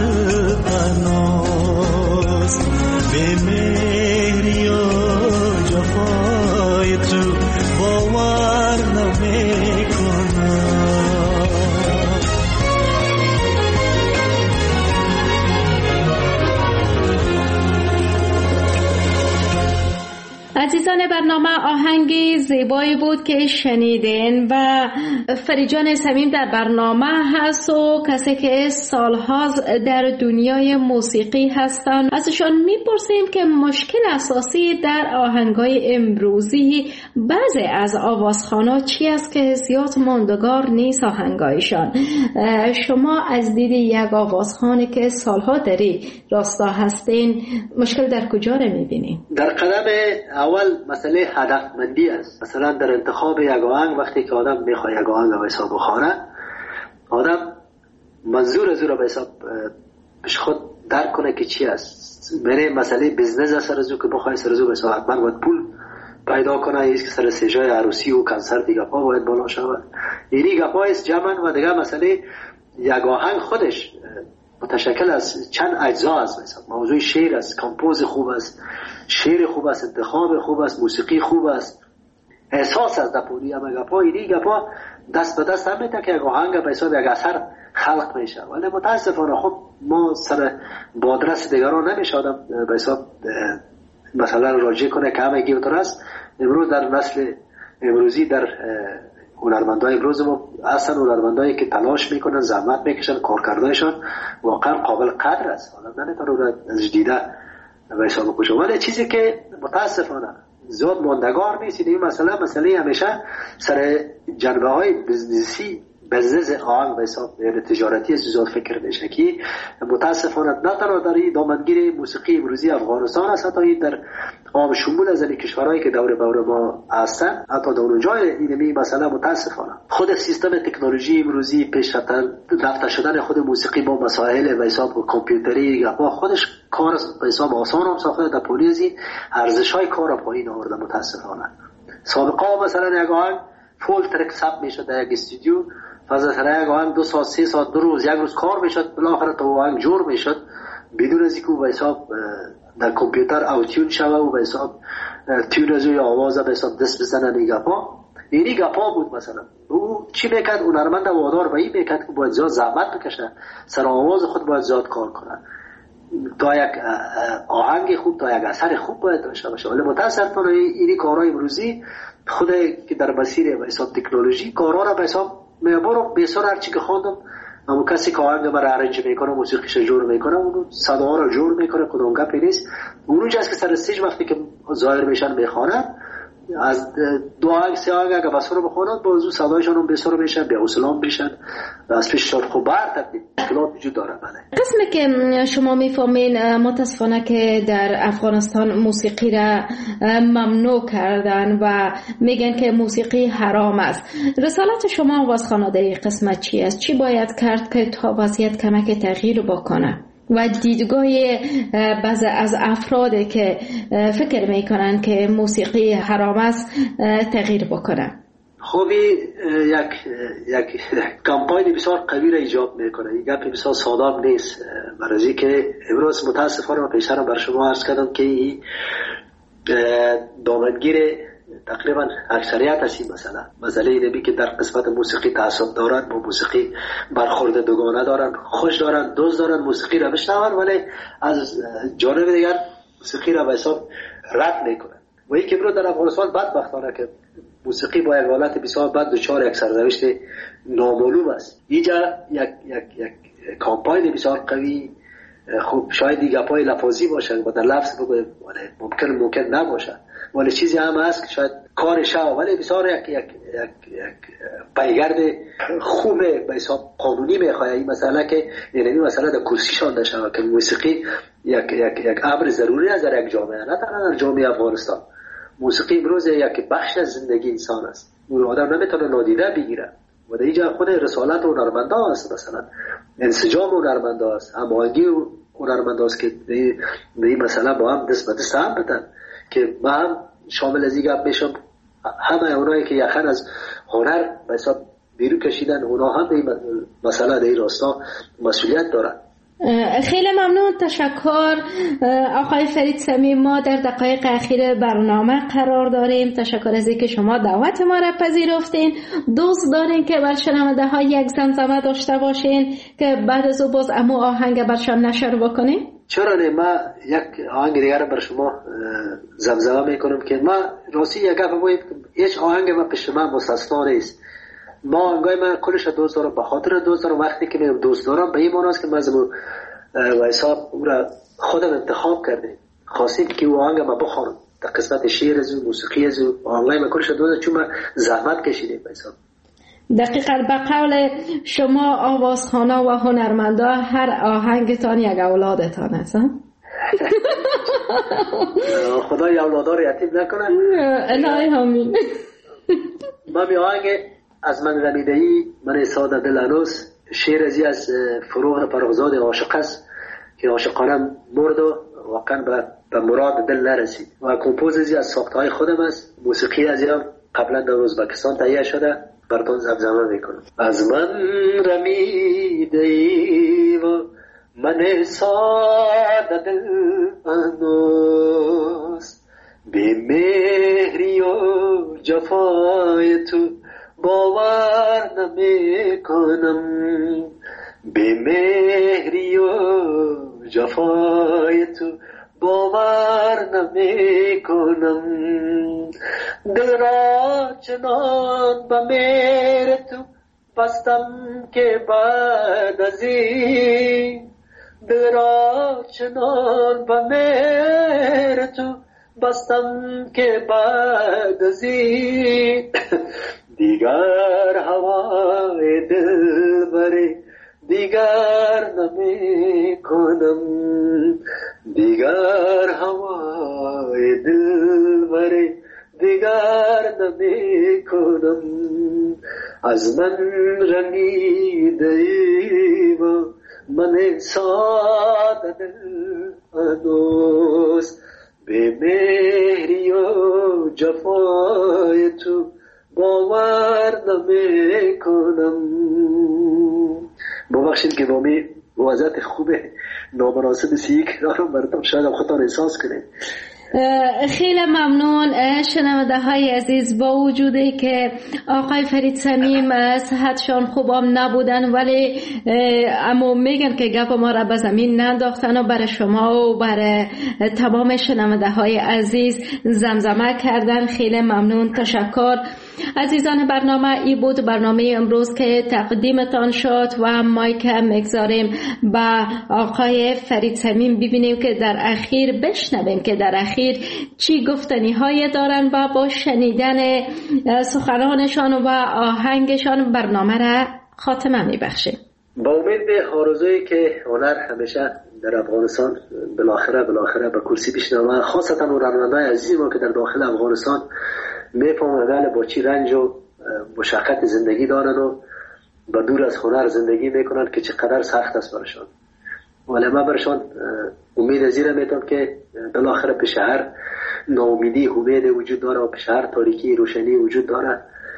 هنوز به مهری و جفای تو باور نمیکنم. عزیزان برنامه، آهنگی زیبایی بود که شنیدین و فریجان صمیم در برنامه هست و کسی که سالها در دنیای موسیقی هستند. ازشان میپرسیم که مشکل اساسی در آهنگای امروزی بعضی از آوازخوانا چی است که زیاد ماندگار نیست آهنگایشان. شما از دید یک آوازخانی که سالها داری راستا هستین، مشکل در کجا رو میبینین؟ در قدم اول مسئله هدفمندی است. مثلا در انتخاب یک آهنگ، وقتی که آدم میخواد یک آهنگ به حساب بخوانه، آدم منظور از او را به حساب پیش خود درک کنه که چی است. میره مسئله بیزنس است، سر از او که بخواه سر از او به حساب حتما باید پول پیدا کنه، ایست که سر سجای عروسی و کنسرت گپا باید بالا شود. اینی گپا است جمعن. و دیگه مسئله یک آهنگ خودش متشکل از چند اجزا است. مثلا موضوع شعر است، کمپوز خوب است، شعر خوب است، انتخاب خوب است، موسیقی خوب است، احساس است. دپولی اما گپا اینی گپا دست به دست هم میتونه که یک آهنگ به حساب یک اثر خلق میشه. ولی متاسفانه خب ما سر بادرس دیگران نمیشه آدم به حساب مثلا راجع کنه که همه گیوتر است. امروز در نسل امروزی در هنرمندای امروز ما اصلا هنرمندایی که تلاش میکنن، زحمت میکشن، کارکردایشان واقعا قابل قدر است. حالا نمیتونه از دیده به حساب بکشه. ولی چیزی که متاسفانه زیاد ماندگار نیست این مسئله مسئله همیشه سر جنبه های بزنسی بزنس آهنگ به حساب تجارتی زیاد فکر میشه که متاسفانه نه تنها در این دامنگیر موسیقی امروزی افغانستان است، حتی در عام شمول از این کشورهایی که دور بور ما هستن، حتی در اونجای اینمی مسئله متاسفانه خود سیستم تکنولوژی امروزی پیش رفته شدن خود موسیقی با مسائل به حساب کامپیوتری با خودش کار به حساب آسان هم ساخته. در پولیزی ارزش‌های کار را پایین آورده متاسفانه. سابقا مثلا یک آهنگ فول ترک ثبت میشد در یک استودیو، فضا یک آهنگ دو ساعت سه ساعت دو روز یک روز کار میشد، بالاخره تو آهنگ جور میشد بدون از اینکه به حساب در کامپیوتر اوتیون شوه و به حساب تیون از یا آواز به حساب دست بزنن. این گپا اینی گپا بود. مثلا او چی میکرد؟ هنرمند وادار به این میکرد که باید زیاد زحمت بکشه، سر آواز خود باید زیاد کار کنه تا یک آهنگ خوب، تا یک اثر خوب باید داشته باشه. ولی متاسفانه اینی کارهای امروزی خود که در مسیر به حساب تکنولوژی کارها را به حساب میبرم بسیار هرچی که خواندم اما کسی که آهنگ مرا ارنج میکنه، موسیقیش جور میکنه، اونو صداها را جور میکنه، کدوم گپی نیست. اونو جاست که سر استیج وقتی که ظاهر میشن میخوانن، از دو آهنگ سه آهنگ اگه بسر رو بخوانن بازو صدایشان هم بسر میشن، بیا اسلام میشن و از پیش شد خوب برتب مشکلات وجود داره. بله قسمی که شما میفهمین متاسفانه که در افغانستان موسیقی را ممنوع کردن و میگن که موسیقی حرام است. رسالت شما آوازخوانا در این قسمت چی است؟ چی باید کرد که تا وضعیت کمک تغییر بکنه و دیدگاه بعضی از افرادی که فکر میکنن که موسیقی حرام است تغییر بکنه؟ خوبی یک یک کمپاین بسیار قوی را ایجاد میکنه. این گپ بسیار ساده نیست، برای که امروز متاسفانه من پیشتر بر شما عرض کردم که دامنگیر تقریبا اکثریت هستی. مثلا مسئله اینه که در قسمت موسیقی تعصب دارن، با موسیقی برخورد دوگانه دارن، خوش دارن، دوست دارن، موسیقی را بشنون ولی از جانب دیگر موسیقی را به حساب رد میکنن. و این که برو در افغانستان بدبختانه که موسیقی با یک حالت بسیار بد دچار یک سرنوشت نامعلوم است. اینجا یک یک یک کمپاین بسیار قوی خوب شاید دیگه پای لفاظی باشه و در لفظ بگویم ممکن ممکن نباشه ولی چیزی هم هست که شاید کارش ها ولی بسیار یک یک یک یک پیگرد خوب به حساب قانونی میخواد. این مسئله که یعنی مسئله در کرسی شانده شود که موسیقی یک یک یک امر ضروری است در یک جامعه، نه تنها در جامعه افغانستان. موسیقی امروز یک بخش از زندگی انسان است. اون آدم نمیتونه نادیده بگیره. و در اینجا خود رسالت هنرمنده است، مثلا انسجام هنرمنده است، هماهنگی هنرمنده است که در این مسئله با هم دست به دست هم بدن. که من هم شامل از این گپ میشم، همه اونایی که یخن از هنر به حساب بیرون کشیدن، اونا هم در این مسئله در این راستا مسئولیت دارن. خیلی ممنون، تشکر آقای فرید صمیم. ما در دقایق اخیر برنامه قرار داریم. تشکر از اینکه شما دعوت ما را پذیرفتین. دوست دارین که بر شنونده ها یک زمزمه داشته باشین که بعد از او باز امو آهنگ برشان نشر بکنین؟ چرا نه، ما یک آهنگ دیگر بر شما زمزمه میکنم که ما راستی یک گپ بگویم، هیچ آهنگ ما پیش من مستثنا نیست. ما آهنگای من کلش دوست دارم، به خاطر دوست دارم. وقتی که میگم دوست دارم به این معنی است که من از و حساب او را خودم انتخاب کردیم، خواستیم که او آهنگ ما بخوانم. در قسمت شعر از او، موسیقی از او، آهنگای من کلش دوست دارم چون من زحمت کشیدیم به حساب. دقیقاً به قول شما آوازخوانا و هنرمندا هر آهنگتان یک اولادتان است. خدا اولادار یتیم نکنه. الهی آمین. ما می آهنگ از من رمیده‌ای من ساده دل انوس، شعر ازی از فروغ فرخزاد عاشق است که عاشقانم مرد و واقعا به, به مراد دل نرسید. و کمپوز ازی از ساختهای خودم است. موسیقی ازی هم قبلا در ازبکستان تهیه شده، براتون زمزمه میکنم. از من رمیده‌ای و من ساده دل انوس، بی مهری و جفای تو باور نمی کنم، بی مهری و جفای تو باور نمی کنم. دل را چنان به مهر تو بستم که بعد از این، دل را چنان به مهر تو بستم که بعد از این دیگر هوای دل بری دیگر نمی کنم، دیگر هوای دل بری دیگر نمی کنم. از من رمیده ای و من ساده دل انوس، به مهری و جفای تو باور نمی کنم. ببخشید که بامی وضعیت خوب نامناسب سی رو براتون شاید خودتان احساس کنید. خیلی ممنون شنونده های عزیز. با وجودی که آقای فرید صمیم صحتشان خوبم نبودن ولی اما میگن که گپ ما را به زمین ننداختن و برای شما و برای تمام شنونده های عزیز زمزمه کردن. خیلی ممنون، تشکر. عزیزان برنامه ای بود برنامه امروز که تقدیمتان شد و مایک میگذاریم به آقای فرید صمیم ببینیم که در اخیر بشنویم که در اخیر چی گفتنی های دارن و با شنیدن سخنانشان و آهنگشان برنامه را خاتمه میبخشیم. با امید به آرزویی که هنر همیشه در افغانستان بالاخره بالاخره به کرسی بشینه، خاصتا هنرمندان عزیز ما که در داخل افغانستان میفهمن با چی رنج و مشقت زندگی دارن و با دور از هنر زندگی میکنن که چقدر سخت است برشان. ولی من برشان امید ازیره میتونم که بالاخره به شهر ناامیدی امید وجود داره و به شهر تاریکی روشنی وجود داره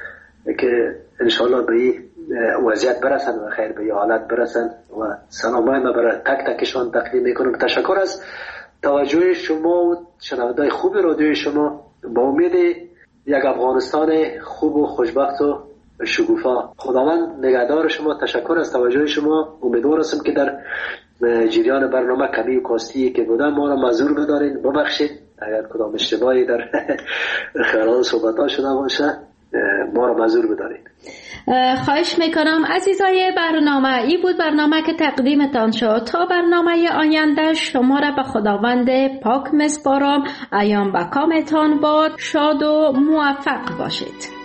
که انشالله به این وضعیت برسن و خیر به این حالت برسن. و سلامای من برای تک تکشان تقدیم میکنم. تشکر از توجه شما و شنوندگان خوب رادیوی شما. با امید یک افغانستان خوب و خوشبخت و شکوفا. خداوند نگهدار شما. تشکر از توجه شما. امیدوار هستم که در جریان برنامه کمی و کاستی که بودم ما را معذور بدارین، ببخشید اگر کدام اشتباهی در خلال صحبت‌ها شده باشه ما را معذور بدارین. خواهش میکنم. عزیزای برنامه ای بود برنامه که تقدیمتان شد. تا برنامه آینده شما را به خداوند پاک میسپارم. ایام به کامتان باد. شاد و موفق باشید.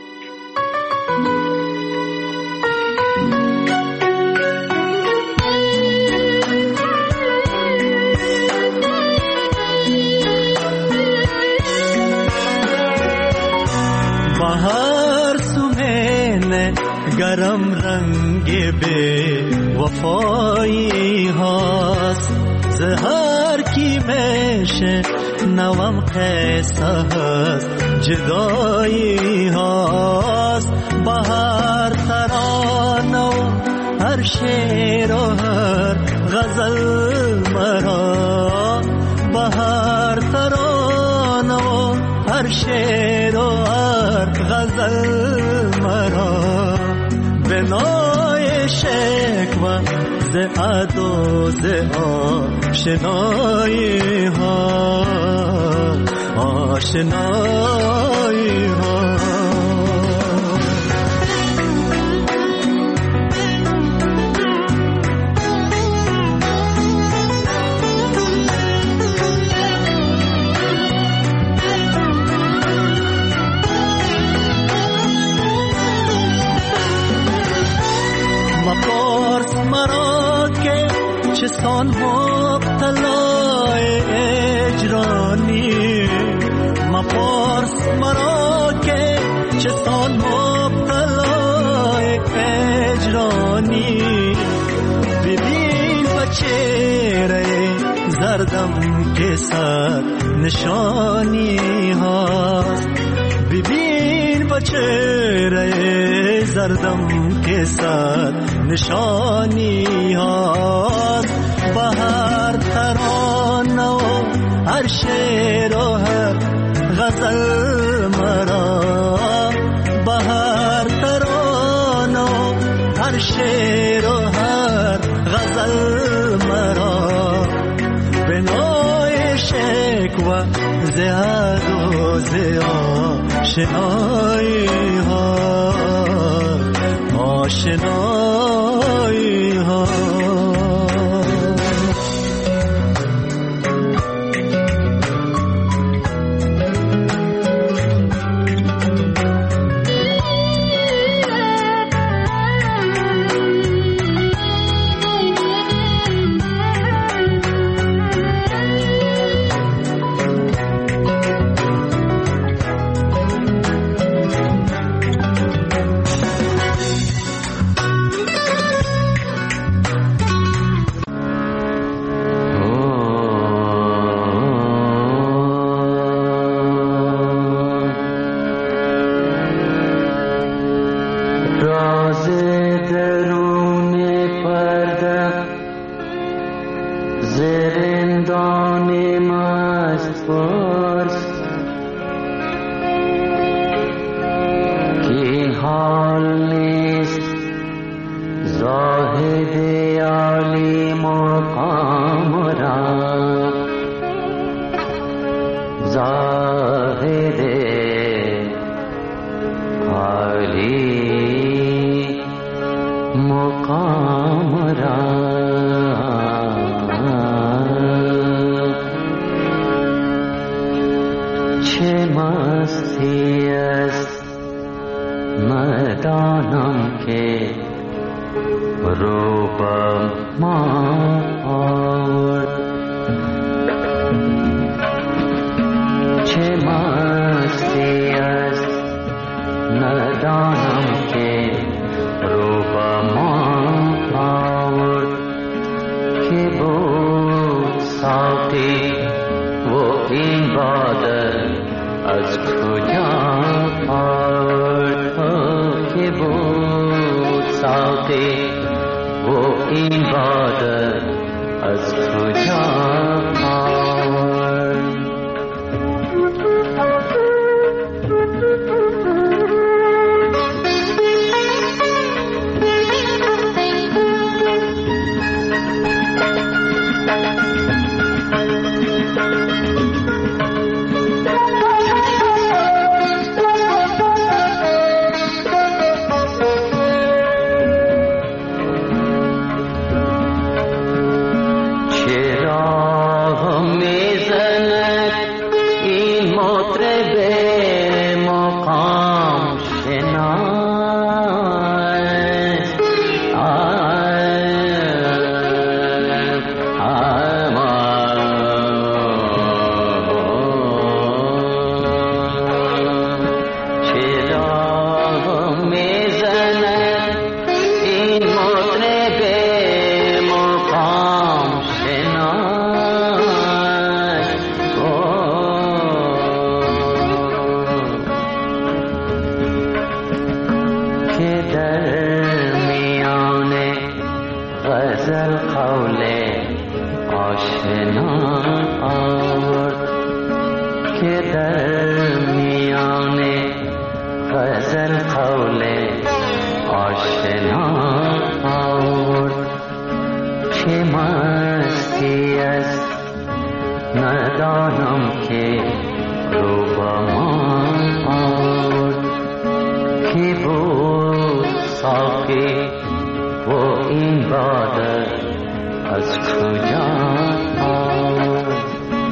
هر گرم رنگ به وفایی هاست، زهر کی میشه نوام قصه هست، جدایی هاست. بهار ترانه و هر شعر و هر غزل مرا، بهار ترانه و هر شعر و هر غزل مرا، بنای شکوه ز عدو ز آشنایی ها، آشنایی ها. مپرس مرا که چستان مبتلای اجرانی، مپرس مرا که چستان مبتلای اجرانی، ببین بچهره زردم که سر نشانی هاست، ببین بچهره زردم که سر نشانی هاست. بهار ترانه و هر شعر و هر غزل مرا، بهار ترانه و هر شعر و هر غزل مرا، بنای شکوه زیاد و زیاد شنایی ها، آشنایی ها. آشنا آورد که در میان غزل قول آشنا آورد چه مستی از ندانم که رو با ما آورد که بود ساقی و این باده از کجا آورد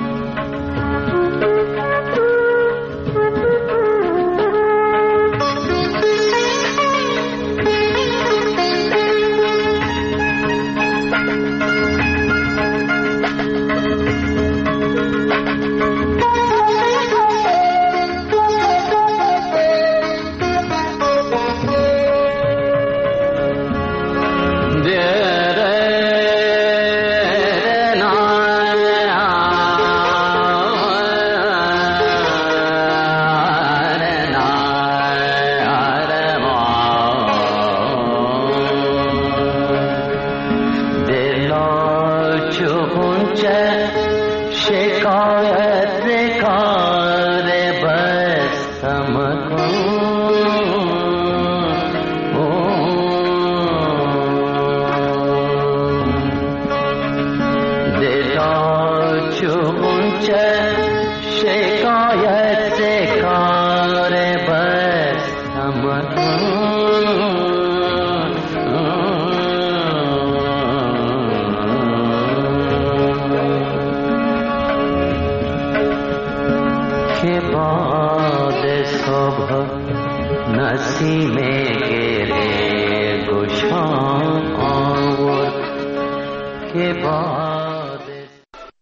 نسیم گره گشا آورد که با